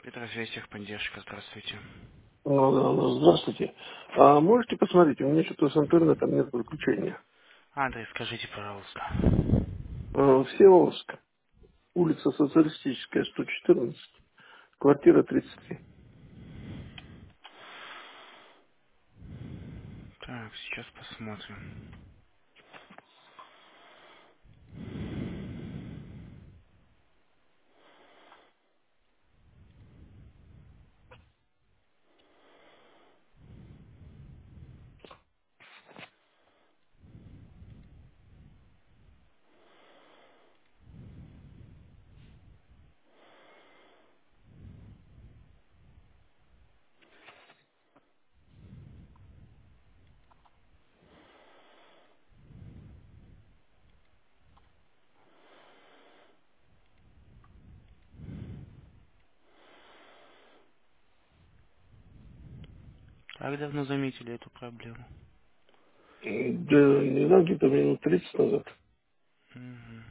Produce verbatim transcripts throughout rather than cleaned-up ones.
Петросвязь, поддержка, здравствуйте. А, Здравствуйте. А можете посмотреть, у меня что-то с интернетом нет подключения. Адрес скажите, пожалуйста. А, Всеволожск, улица Социалистическая, сто четырнадцать, квартира тридцать три. Так, сейчас посмотрим. Как давно заметили эту проблему? М, Да, не знаю, где-то минут тридцать назад. Мгм.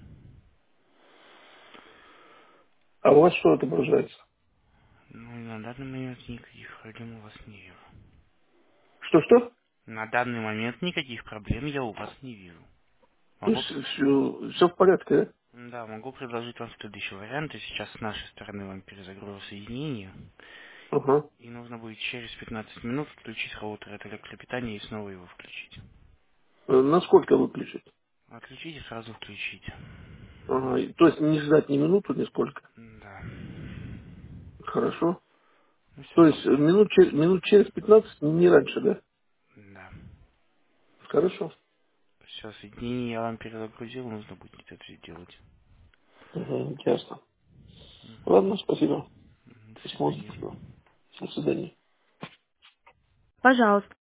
А у вас что отображается? Ну, и на данный момент никаких проблем у вас не вижу. Что-что? На данный момент никаких проблем я у вас не вижу. То Могу, есть все, все в порядке, да? да, могу предложить вам следующий вариант. И сейчас с нашей стороны вам перезагрузил соединение. Ага. И нужно будет через пятнадцать минут включить роутер от электропитания и снова его включить. Э, Насколько выключить? Отключите, сразу включите. Ага. И- То есть не ждать ни минуту, ни сколько. Да. Хорошо. Ну все, То есть э, минут, че- минут через пятнадцать, не раньше, да? да. Хорошо. Все, соединение я вам перезагрузил, нужно будет это все делать. Угу, ясно. Мгм. Ладно, спасибо. До Посмотрим, свидания. что. До свидания. Пожалуйста.